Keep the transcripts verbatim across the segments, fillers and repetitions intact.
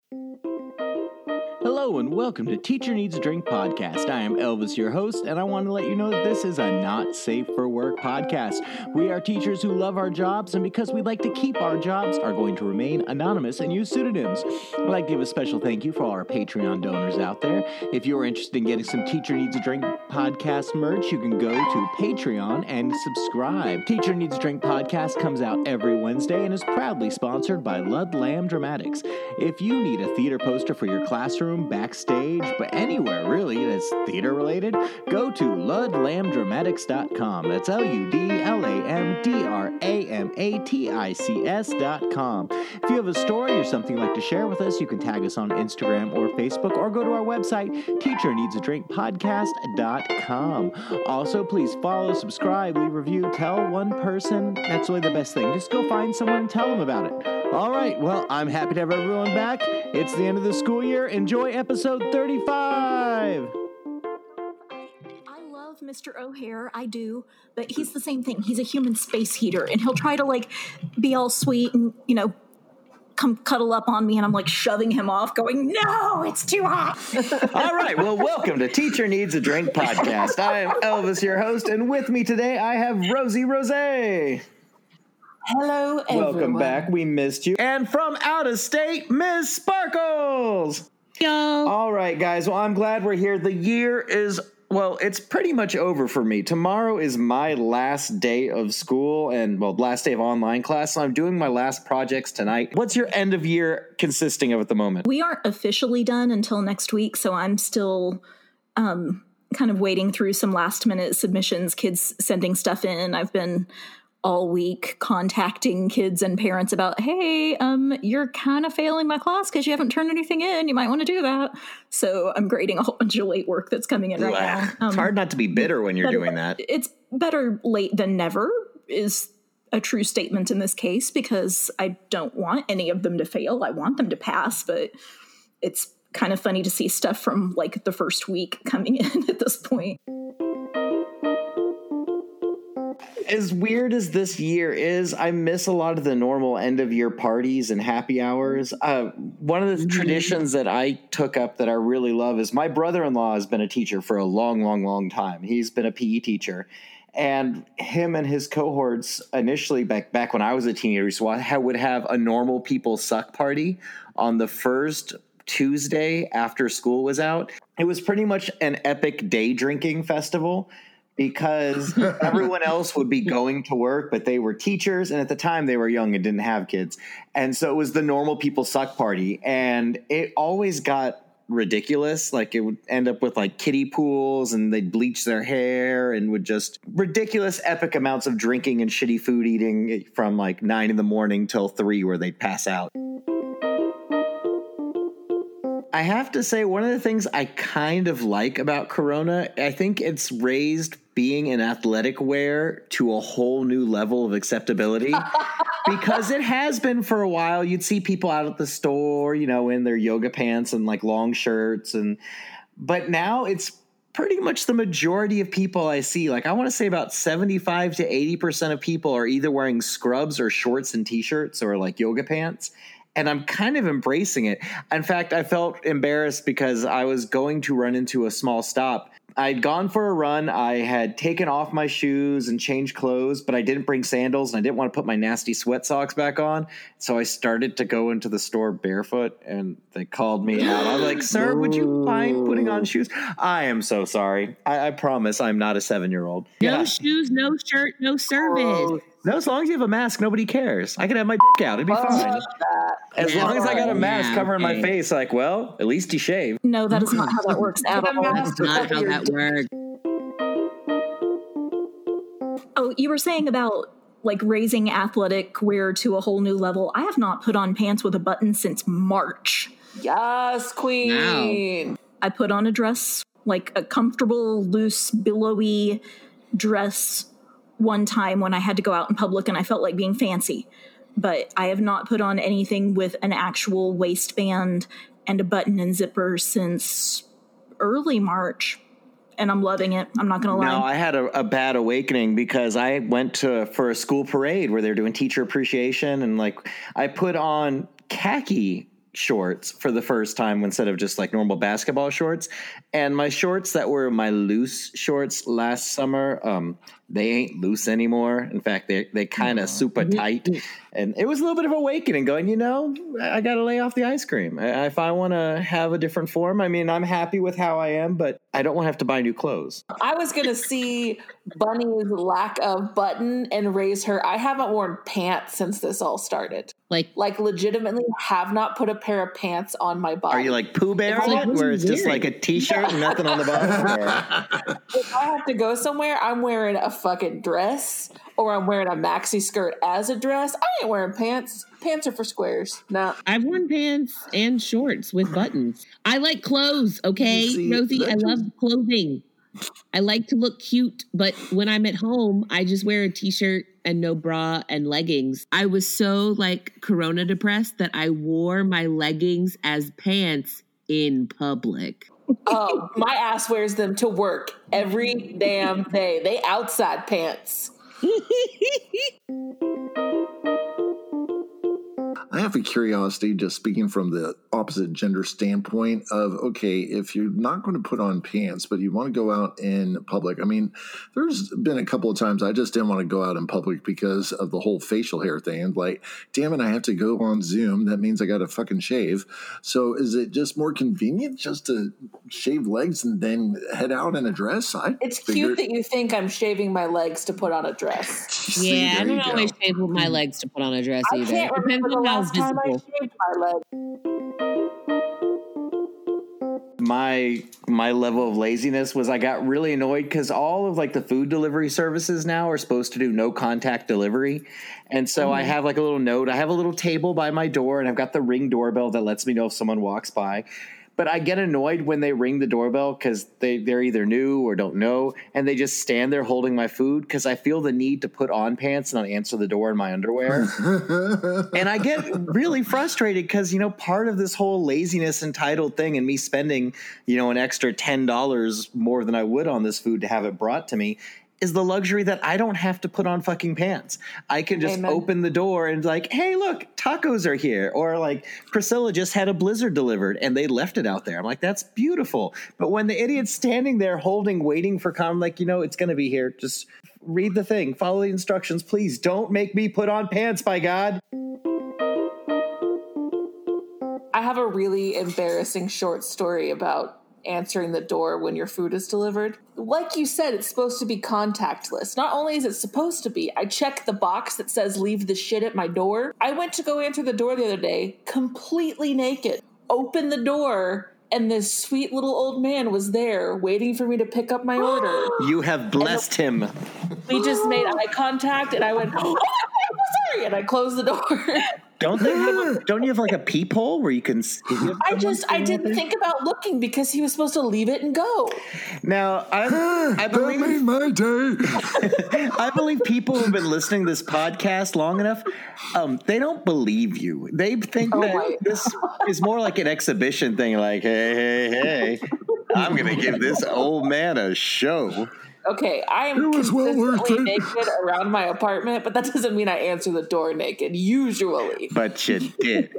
Hello and welcome to Teacher Needs a Drink podcast. I am Elvis, your host, and I want to let you know that this is a not safe for work podcast. We are teachers who love our jobs, and because we like to keep our jobs, are going to remain anonymous and use pseudonyms. I'd like to give a special thank you for all our Patreon donors out there. If you're interested in getting some Teacher Needs a Drink podcast merch, you can go to Patreon and subscribe. Teacher Needs a Drink podcast comes out every Wednesday and is proudly sponsored by Ludlam Dramatics. If you need a theater poster for your classroom, backstage, but anywhere really that's theater related, go to ludlam dramatics dot com. That's L U D L A M D R A M A T I C S dot com. If you have a story or something you'd like to share with us, you can tag us on Instagram or Facebook, or go to our website, teacher needs a drink podcast dot com. Also, please follow, subscribe, leave a review, tell one person. That's really the best thing. Just go find someone and tell them about it. All right, well, I'm happy to have everyone back. It's the end of the school year. Enjoy episode thirty-five. I love Mister O'Hare, I do, but he's the same thing. He's a human space heater, and he'll try to, like, be all sweet and, you know, come cuddle up on me, and I'm, like, shoving him off, going, no, it's too hot. All right, well, welcome to Teacher Needs a Drink podcast. I am Elvis, your host, and with me today I have Rosie Rose. Hello, everyone. Welcome back. We missed you. And from out of state, Miss Sparkles. Yo. All right, guys. Well, I'm glad we're here. The year is, well, it's pretty much over for me. Tomorrow is my last day of school and, well, last day of online class. So I'm doing my last projects tonight. What's your end of year consisting of at the moment? We aren't officially done until next week, so I'm still um, kind of wading through some last minute submissions, kids sending stuff in. I've been all week contacting kids and parents about, hey, um, you're kind of failing my class because you haven't turned anything in. You might want to do that. So I'm grading a whole bunch of late work that's coming in right now. Um, it's hard not to be bitter when you're doing that. It's better late than never is a true statement in this case, because I don't want any of them to fail. I want them to pass, but it's kind of funny to see stuff from like the first week coming in at this point. As weird as this year is, I miss a lot of the normal end of year parties and happy hours. Uh, one of the traditions that I took up that I really love is my brother-in-law has been a teacher for a long, long, long time. He's been a P E teacher. And him and his cohorts initially back back when I was a teenager would have a normal people suck party on the first Tuesday after school was out. It was pretty much an epic day drinking festival, because everyone else would be going to work, but they were teachers. And at the time they were young and didn't have kids. And so it was the normal people suck party. And it always got ridiculous. Like it would end up with like kiddie pools, and they'd bleach their hair, and would just ridiculous epic amounts of drinking and shitty food eating from like nine in the morning till three, where they'd pass out. I have to say, one of the things I kind of like about Corona, I think it's raised being in athletic wear to a whole new level of acceptability, because it has been for a while. You'd see people out at the store, you know, in their yoga pants and like long shirts. And but now it's pretty much the majority of people I see. Like I want to say about seventy-five to eighty percent of people are either wearing scrubs or shorts and T-shirts or like yoga pants. And I'm kind of embracing it. In fact, I felt embarrassed because I was going to run into a small stop. I'd gone for a run. I had taken off my shoes and changed clothes, but I didn't bring sandals, and I didn't want to put my nasty sweat socks back on. So I started to go into the store barefoot, and they called me out. I'm like, sir, would you mind putting on shoes? I am so sorry. I, I promise I'm not a seven-year-old. No Yeah. shoes, no shirt, no service. Oh, no, as long as you have a mask, nobody cares. I can have my dick out. It'd be fine. As long as I got a mask Yeah, covering okay. my face, like, well, at least you shave. No, that is not how that works at all. That's not how that works. Oh, you were saying about like raising athletic wear to a whole new level. I have not put on pants with a button since March. Yes, queen. Wow. I put on a dress, like a comfortable, loose, billowy dress one time when I had to go out in public and I felt like being fancy. But I have not put on anything with an actual waistband and a button and zipper since early March. And I'm loving it. I'm not going to lie. No, I had a, a bad awakening because I went to for a school parade where they're doing teacher appreciation, and like I put on khaki shorts for the first time instead of just like normal basketball shorts. And my shorts that were my loose shorts last summer, um, they ain't loose anymore. In fact, they they kind of super tight. And it was a little bit of awakening going, you know, I got to lay off the ice cream. I, if I want to have a different form, I mean, I'm happy with how I am, but I don't want to have to buy new clothes. I was going to see Bunny's lack of button and raise her. I haven't worn pants since this all started. Like, Like legitimately have not put a pair of pants on my body. Are you like Pooh Bear, It's on like, it, what where are it's you just like a t-shirt and nothing on the bottom? Or- If I have to go somewhere, I'm wearing a fucking dress or I'm wearing a maxi skirt as a dress. I ain't wearing pants. Pants are for squares. No. I've worn pants and shorts with buttons. I like clothes, okay, You see, Rosie? that I just- love clothing. I like to look cute, but when I'm at home, I just wear a t-shirt and no bra and leggings. I was so like corona depressed that I wore my leggings as pants in public. Oh, my ass wears them to work every damn day. They outside pants. I have a curiosity, just speaking from the opposite gender standpoint of, okay, if you're not going to put on pants, but you want to go out in public. I mean, there's been a couple of times I just didn't want to go out in public because of the whole facial hair thing. And like, damn it, I have to go on Zoom. That means I got to fucking shave. So is it just more convenient just to shave legs and then head out in a dress? I It's figured- cute that you think I'm shaving my legs to put on a dress. See, Yeah, I there don't you go. always shave with my legs to put on a dress I either. can't Depends remember the on how last time I visible. shaved my legs. my my level of laziness was I got really annoyed because all of like the food delivery services now are supposed to do no contact delivery. And so Mm-hmm. I have like a little note. I have a little table by my door and I've got the Ring doorbell that lets me know if someone walks by. But I get annoyed when they ring the doorbell because they, they're either new or don't know. And they just stand there holding my food because I feel the need to put on pants and not answer the door in my underwear. And I get really frustrated because, you know, part of this whole laziness entitled thing and me spending, you know, an extra ten dollars more than I would on this food to have it brought to me is the luxury that I don't have to put on fucking pants. I can just Amen. open the door and like, hey, look, tacos are here. Or like Priscilla just had a Blizzard delivered and they left it out there. I'm like, that's beautiful. But when the idiot's standing there holding, waiting for com, like, you know, it's going to be here. Just read the thing, follow the instructions, please. Don't make me put on pants, by God. I have a really embarrassing short story about answering the door when your food is delivered. Like you said, it's supposed to be contactless. Not only is it supposed to be, I checked the box that says leave the shit at my door. I went to go answer the door the other day, completely naked. Opened the door, and this sweet little old man was there waiting for me to pick up my order. You have blessed him. We just made eye contact, and I went, oh, I'm so sorry, and I closed the door. Don't they have, don't you have like a peephole where you can see if I someone's just, I standing out didn't there? think about looking because he was supposed to leave it and go. Now, I, I That believe made my day. I believe people who've been listening to this podcast long enough, um, they don't believe you. They think Oh, that right. this is more like an exhibition thing, like, hey, hey, hey, I'm going to give this old man a show. Okay, I am It was well worth consistently it. naked around my apartment, but that doesn't mean I answer the door naked, usually. But you did.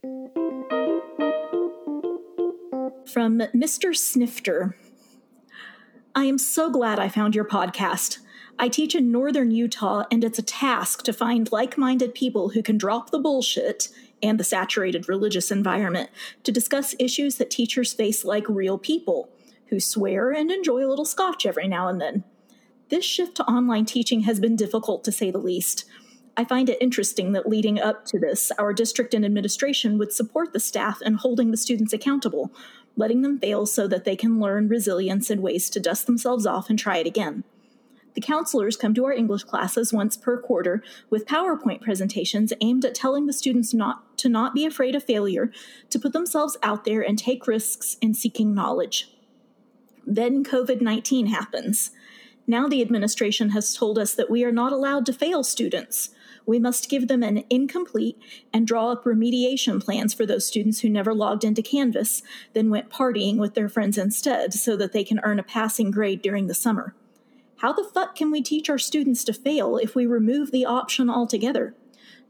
From Mister Snifter. I am so glad I found your podcast. I teach in northern Utah, and it's a task to find like-minded people who can drop the bullshit and the saturated religious environment to discuss issues that teachers face like real people, who swear and enjoy a little scotch every now and then. This shift to online teaching has been difficult, to say the least. I find it interesting that leading up to this, our district and administration would support the staff in holding the students accountable, letting them fail so that they can learn resilience and ways to dust themselves off and try it again. The counselors come to our English classes once per quarter with PowerPoint presentations aimed at telling the students not to not be afraid of failure, to put themselves out there and take risks in seeking knowledge. Then covid nineteen happens. Now the administration has told us that we are not allowed to fail students. We must give them an incomplete and draw up remediation plans for those students who never logged into Canvas, then went partying with their friends instead so that they can earn a passing grade during the summer. How the fuck can we teach our students to fail if we remove the option altogether?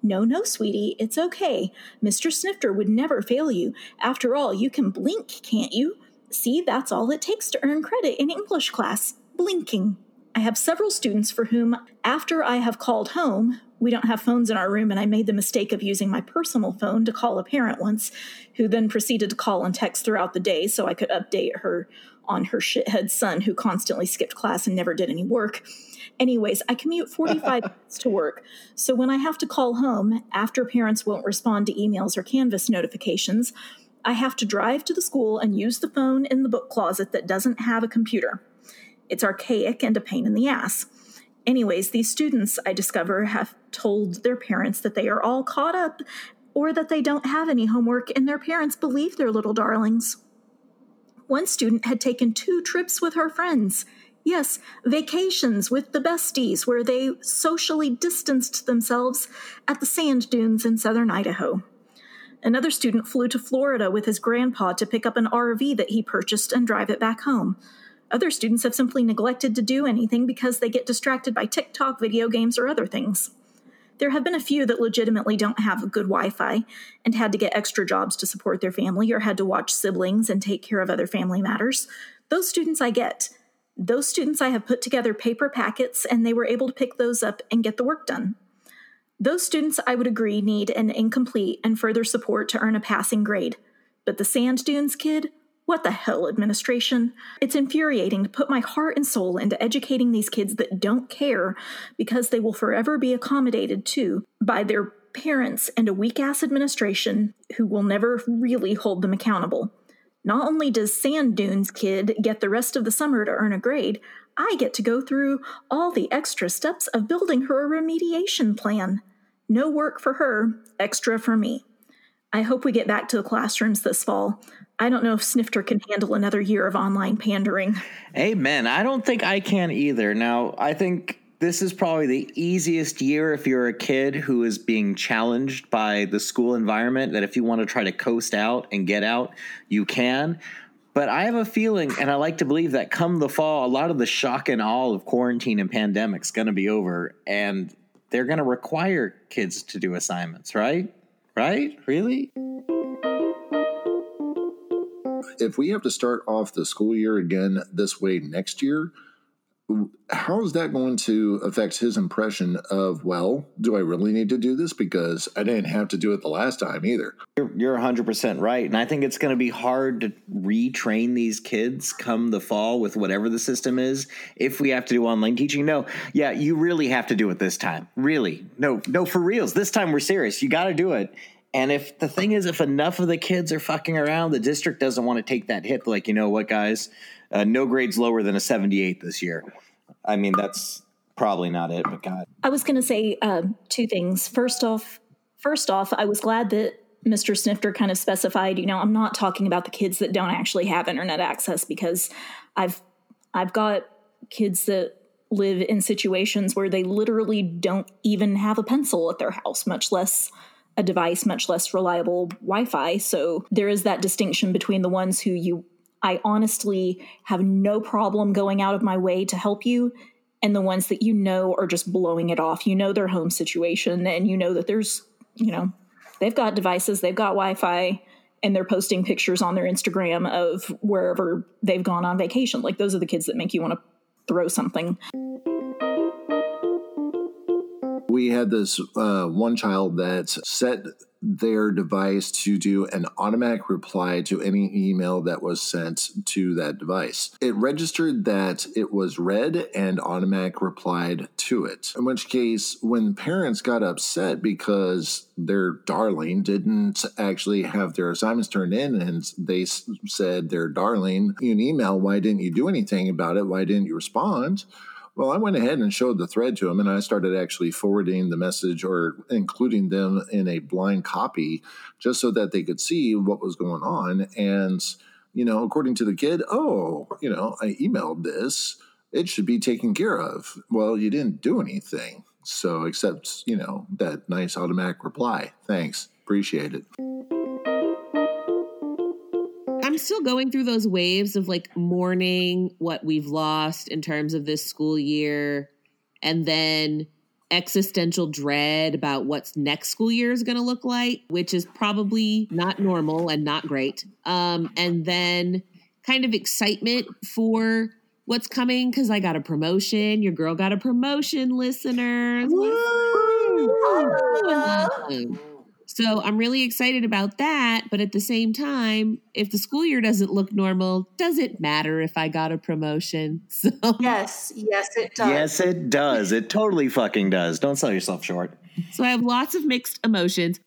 No, no, sweetie, it's okay. Mister Snifter would never fail you. After all, you can blink, can't you? See, that's all it takes to earn credit in English class. Blinking. I have several students for whom, after I have called home, we don't have phones in our room, and I made the mistake of using my personal phone to call a parent once, who then proceeded to call and text throughout the day so I could update her on her shithead son who constantly skipped class and never did any work. Anyways, I commute forty-five minutes to work, so when I have to call home, after parents won't respond to emails or Canvas notifications, I have to drive to the school and use the phone in the book closet that doesn't have a computer. It's archaic and a pain in the ass. Anyways, these students, I discover, have told their parents that they are all caught up or that they don't have any homework, and their parents believe their little darlings. One student had taken two trips with her friends. Yes, vacations with the besties, where they socially distanced themselves at the sand dunes in southern Idaho. Another student flew to Florida with his grandpa to pick up an R V that he purchased and drive it back home. Other students have simply neglected to do anything because they get distracted by TikTok, video games, or other things. There have been a few that legitimately don't have good Wi-Fi and had to get extra jobs to support their family or had to watch siblings and take care of other family matters. Those students I get. Those students I have put together paper packets, and they were able to pick those up and get the work done. Those students, I would agree, need an incomplete and further support to earn a passing grade. But the sand dunes kid? What the hell, administration? It's infuriating to put my heart and soul into educating these kids that don't care because they will forever be accommodated to by their parents and a weak-ass administration who will never really hold them accountable. Not only does Sand Dunes kid get the rest of the summer to earn a grade, I get to go through all the extra steps of building her a remediation plan. No work for her, extra for me. I hope we get back to the classrooms this fall. I don't know if Snifter can handle another year of online pandering. Amen. I don't think I can either. Now, I think this is probably the easiest year if you're a kid who is being challenged by the school environment, that if you want to try to coast out and get out, you can. But I have a feeling, and I like to believe, that come the fall, a lot of the shock and awe of quarantine and pandemic is going to be over, and they're going to require kids to do assignments, right? Right? Really? If we have to start off the school year again this way next year, how is that going to affect his impression of, well, do I really need to do this? Because I didn't have to do it the last time either. You're, you're one hundred percent right. And I think it's going to be hard to retrain these kids come the fall with whatever the system is. If we have to do online teaching, no, yeah, you really have to do it this time. Really. No, no, for reals. This time we're serious. You got to do it. And if the thing is, if enough of the kids are fucking around, the district doesn't want to take that hit. Like, you know what, guys, uh, no grades lower than a seventy-eight this year. I mean, that's probably not it, but God. I was going to say uh, two things. First off, first off, I was glad that Mister Snifter kind of specified, you know, I'm not talking about the kids that don't actually have internet access, because I've I've got kids that live in situations where they literally don't even have a pencil at their house, much less a device, much less reliable Wi-Fi. So there is that distinction between the ones who you, I honestly have no problem going out of my way to help you, and the ones that you know are just blowing it off. You know their home situation, and you know that there's, you know, they've got devices, they've got Wi-Fi, and they're posting pictures on their Instagram of wherever they've gone on vacation. Like, those are the kids that make you want to throw something. We had this uh, one child that set their device to do an automatic reply to any email that was sent to that device. It registered that it was read and automatic replied to it. In which case, when parents got upset because their darling didn't actually have their assignments turned in, and they said, their darling, you an email, why didn't you do anything about it? Why didn't you respond? Well, I went ahead and showed the thread to them, and I started actually forwarding the message or including them in a blind copy just so that they could see what was going on. And, you know, according to the kid, oh, you know, I emailed this. It should be taken care of. Well, you didn't do anything. So except, you know, that nice automatic reply. Thanks. Appreciate it. I'm still going through those waves of like mourning what we've lost in terms of this school year, and then existential dread about what's next school year is going to look like, which is probably not normal and not great. Um, and then kind of excitement for what's coming because I got a promotion. Your girl got a promotion, listeners. Um, so I'm really excited about that. But at the same time, if the school year doesn't look normal, does it matter if I got a promotion? So Yes, yes, it does. Yes, it does. It totally fucking does. Don't sell yourself short. So I have lots of mixed emotions.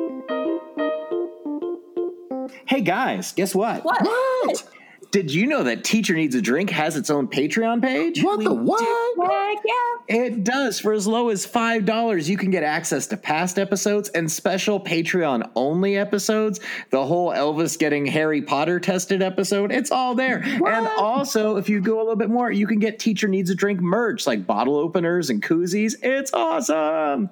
Hey guys, guess what? What? What? Did you know that Teacher Needs a Drink has its own Patreon page? What the what? Heck yeah. It does. For as low as five dollars, you can get access to past episodes and special Patreon-only episodes. The whole Elvis getting Harry Potter tested episode, it's all there. What? And also, if you go a little bit more, you can get Teacher Needs a Drink merch, like bottle openers and koozies. It's awesome.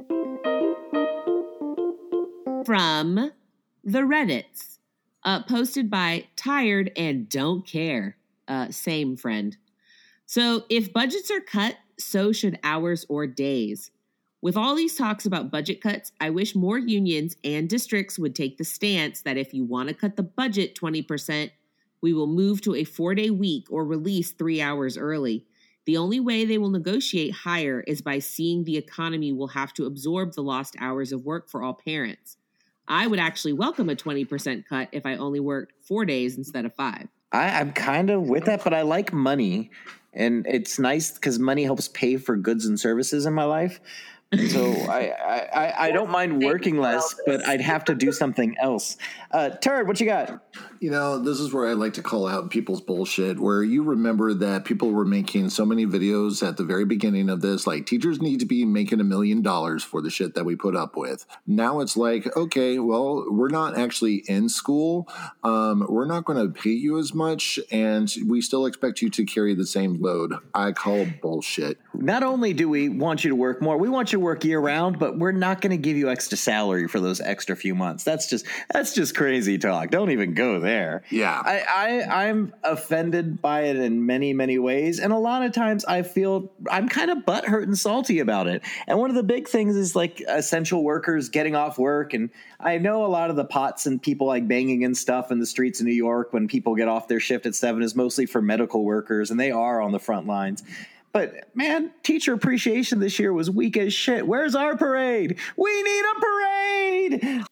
From the Reddits. Uh, posted by Tired and Don't Care. Uh, same friend. So if budgets are cut, so should hours or days. With all these talks about budget cuts, I wish more unions and districts would take the stance that if you want to cut the budget twenty percent, we will move to a four-day week or release three hours early. The only way they will negotiate higher is by seeing the economy will have to absorb the lost hours of work for all parents. I would actually welcome a twenty percent cut if I only worked four days instead of five. I, I'm kind of with that, but I like money. And it's nice because money helps pay for goods and services in my life. So I, I, I, I don't mind working less, but I'd have to do something else. Uh, Turd, what you got? You know, this is where I like to call out people's bullshit, where you remember that people were making so many videos at the very beginning of this, like teachers need to be making a million dollars for the shit that we put up with. Now it's like, okay, well, we're not actually in school. Um, we're not going to pay you as much, and we still expect you to carry the same load. I call bullshit. Not only do we want you to work more, we want you to work year round, but we're not going to give you extra salary for those extra few months. That's just that's just crazy talk. Don't even go there. Yeah. I, I, I'm offended by it in many, many ways. And a lot of times I feel I'm kind of butthurt and salty about it. And one of the big things is like essential workers getting off work. And I know a lot of the pots and people like banging and stuff in the streets of New York when people get off their shift at seven is mostly for medical workers, and they are on the front lines. But, man, teacher appreciation this year was weak as shit. Where's our parade? We need a parade!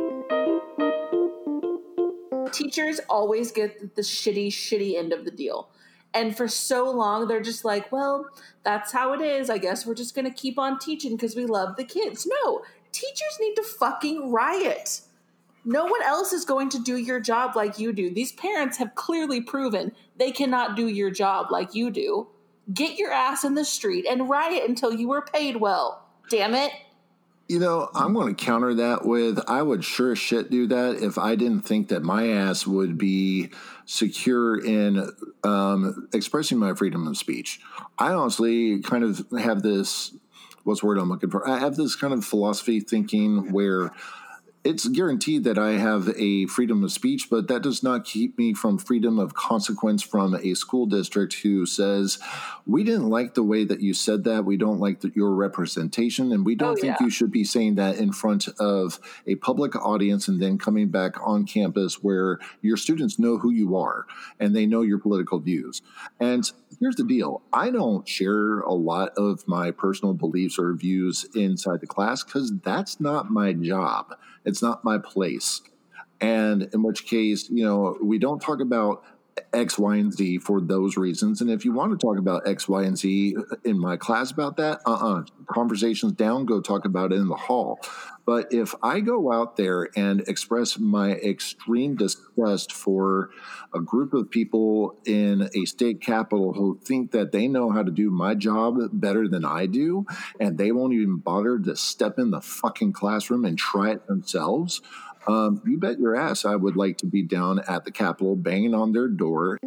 Teachers always get the shitty, shitty end of the deal. And for so long, they're just like, well, that's how it is. I guess we're just going to keep on teaching because we love the kids. No, teachers need to fucking riot. No one else is going to do your job like you do. These parents have clearly proven they cannot do your job like you do. Get your ass in the street and riot until you are paid well. Damn it. You know, I'm going to counter that with I would sure as shit do that if I didn't think that my ass would be secure in um, expressing my freedom of speech. I honestly kind of have this, what's the word I'm looking for? I have this kind of philosophy thinking where it's guaranteed that I have a freedom of speech, but that does not keep me from freedom of consequence from a school district who says, we didn't like the way that you said that. We don't like the, your representation, and we don't oh, think yeah. you should be saying that in front of a public audience and then coming back on campus where your students know who you are and they know your political views. And here's the deal. I don't share a lot of my personal beliefs or views inside the class because that's not my job. It's not my place. And in which case, you know, we don't talk about X, Y, and Z for those reasons. And if you want to talk about X, Y, and Z in my class about that, uh-uh. Conversations down, go talk about it in the hall. But if I go out there and express my extreme disgust for a group of people in a state capital who think that they know how to do my job better than I do, and they won't even bother to step in the fucking classroom and try it themselves, um, you bet your ass I would like to be down at the Capitol banging on their door.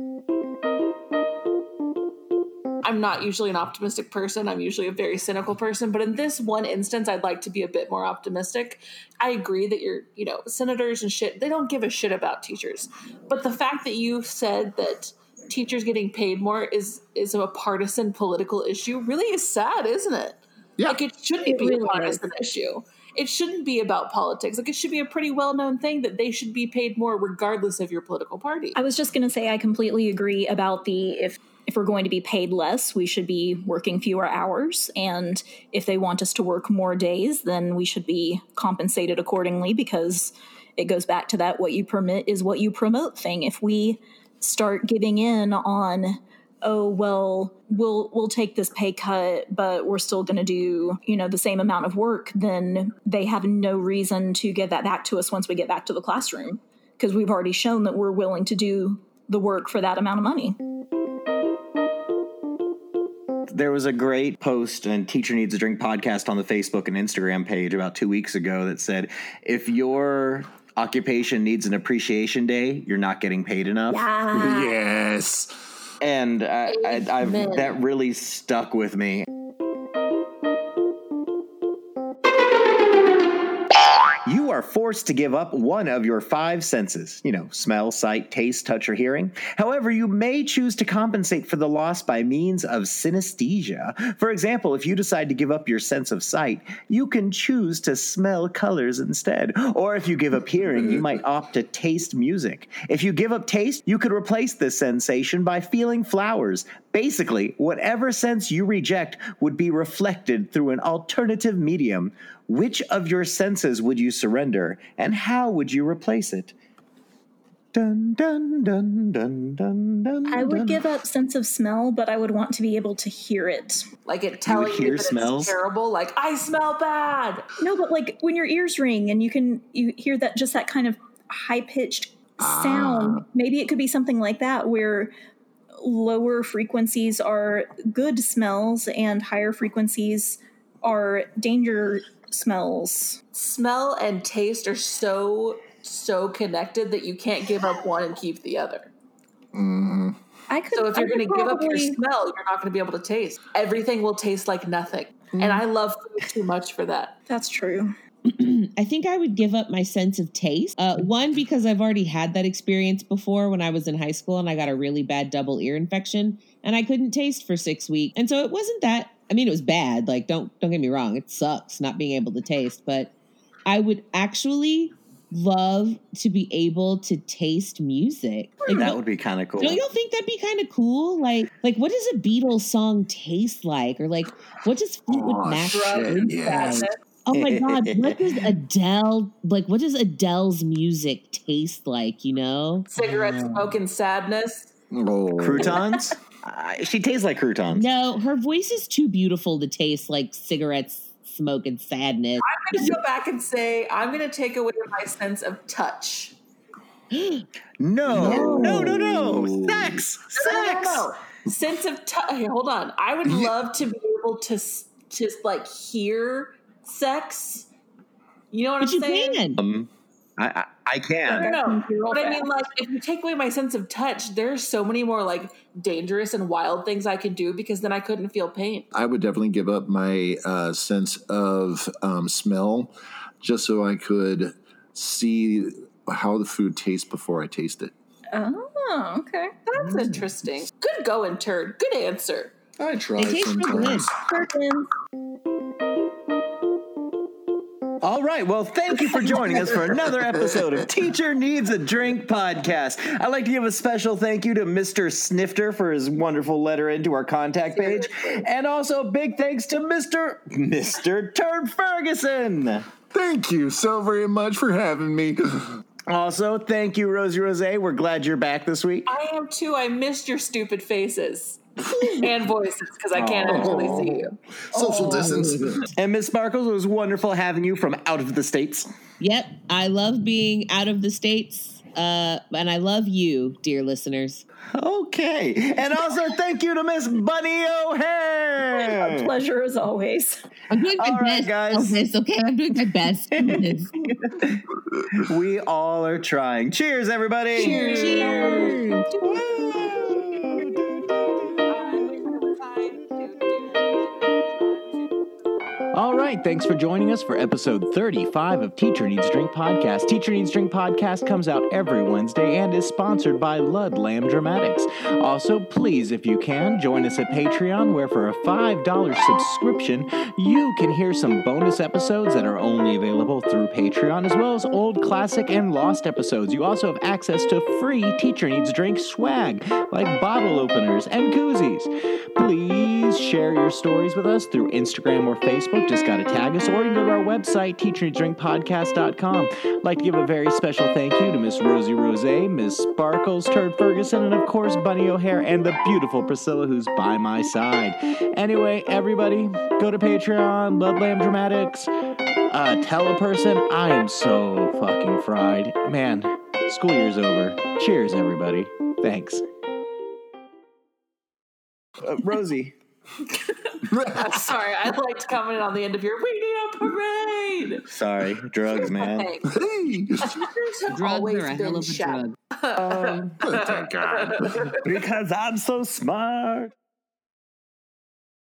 I'm not usually an optimistic person. I'm usually a very cynical person. But in this one instance, I'd like to be a bit more optimistic. I agree that you're, you know, senators and shit, they don't give a shit about teachers. But the fact that you said that teachers getting paid more is, is a partisan political issue really is sad, isn't it? Yeah. Like it shouldn't It be really a partisan issue. It shouldn't be about politics. Like it should be a pretty well-known thing that they should be paid more regardless of your political party. I was just going to say I completely agree about the if if we're going to be paid less, we should be working fewer hours, and if they want us to work more days, then we should be compensated accordingly, because it goes back to that what you permit is what you promote thing. If we start giving in on, oh, well, we'll we'll take this pay cut, but we're still going to do, you know, the same amount of work, then they have no reason to give that back to us once we get back to the classroom, because we've already shown that we're willing to do the work for that amount of money. There was a great post and Teacher Needs a Drink podcast on the Facebook and Instagram page about two weeks ago that said, if your occupation needs an appreciation day, you're not getting paid enough. Yeah. Yes. And I, I, I've, Amen. that really stuck with me. You are forced to give up one of your five senses, you know, smell, sight, taste, touch, or hearing. However, you may choose to compensate for the loss by means of synesthesia. For example, if you decide to give up your sense of sight, you can choose to smell colors instead. Or if you give up hearing, you might opt to taste music. If you give up taste, you could replace this sensation by feeling flowers. Basically, whatever sense you reject would be reflected through an alternative medium. Which of your senses would you surrender, and how would you replace it? Dun, dun, dun, dun, dun, dun, I would dun. give up sense of smell, but I would want to be able to hear it. Like it telling you, hear that smells? it's terrible. Like, I smell bad. No, but like when your ears ring and you can you hear that just that kind of high pitched sound. Maybe it could be something like that where lower frequencies are good smells and higher frequencies are danger smells. Smell and taste are so, so connected that you can't give up one and keep the other. Mm. I could. So if I you're could going to give up your probably- smell, you're not going to be able to taste. Everything will taste like nothing. And I love food too much for that. That's true. I think I would give up my sense of taste. Uh, one, because I've already had that experience before when I was in high school and I got a really bad double ear infection and I couldn't taste for six weeks. And so it wasn't that, I mean, it was bad. Like, don't, don't get me wrong. It sucks not being able to taste, but I would actually love to be able to taste music. Like, That don't- would be kind of cool. Don't you think that'd be kind of cool? Like, like what does a Beatles song taste like? Or like, what does Fleetwood Oh, Mac shit, taste yes. like? Oh my God, what does Adele, like, what does Adele's music taste like, you know? Cigarette smoke and sadness. Oh. Croutons? Uh, she tastes like croutons. No, her voice is too beautiful to taste like cigarettes, smoke, and sadness. I'm going to go back and say, I'm going to take away my sense of touch. No, no, no, no, no. Sex, No, no, sex. no, no. Sense of touch. Okay, hold on. I would love to be able to, s- to like, hear sex. You know what But I'm you saying? can. Um, I, I, I No, can. no, no. Real But I fast. mean, like, if you take away my sense of touch, there's so many more, like, dangerous and wild things I could do because then I couldn't feel pain. I would definitely give up my uh, sense of um, smell just so I could see how the food tastes before I taste it. Oh, okay. That's interesting. Good going, turd. Good answer. I try They taste real good. sometimes. Curtains. All right. Well, thank you for joining us for another episode of Teacher Needs a Drink podcast. I'd like to give a special thank you to Mister Snifter for his wonderful letter into our contact page. And also big thanks to Mister Mister Turd Ferguson. Thank you so very much for having me. Also, thank you, Rosie Rose. We're glad you're back this week. I am too. I missed your stupid faces and voices because I can't actually see you. Social distance. And Miss Sparkles, it was wonderful having you from out of the States. Yep, I love being out of the States, uh, and I love you, dear listeners. Okay. And also thank you to Miss Bunny A O'Hare. pleasure as always. I'm doing my All right, best, guys. Elvis, okay? I'm doing my best. Elvis. We all are trying. Cheers, everybody. Cheers. All right, thanks for joining us for episode thirty-five of Teacher Needs Drink Podcast. Teacher Needs Drink Podcast comes out every Wednesday and is sponsored by Ludlam Dramatics. Also, please, if you can, join us at Patreon, where for a five dollars subscription, you can hear some bonus episodes that are only available through Patreon, as well as old classic and lost episodes. You also have access to free Teacher Needs Drink swag, like bottle openers and koozies. Please share your stories with us through Instagram or Facebook. Just got to tag us, or you can go to our website, teacher needs drink podcast dot com. I'd like to give a very special thank you to Miss Rosie Rose, Miss Sparkles, Turd Ferguson, and of course Bunny O'Hare, and the beautiful Priscilla who's by my side. Anyway, everybody, go to Patreon, Ludlam Dramatics, uh, tell a person I am so fucking fried. Man, school year's over. Cheers, everybody. Thanks. Uh, Rosie. Sorry, I liked commenting on the end of your we need a parade. Sorry, drugs, man. Hey. Drugs are a hell of a drug. Um, thank God. Because I'm so smart.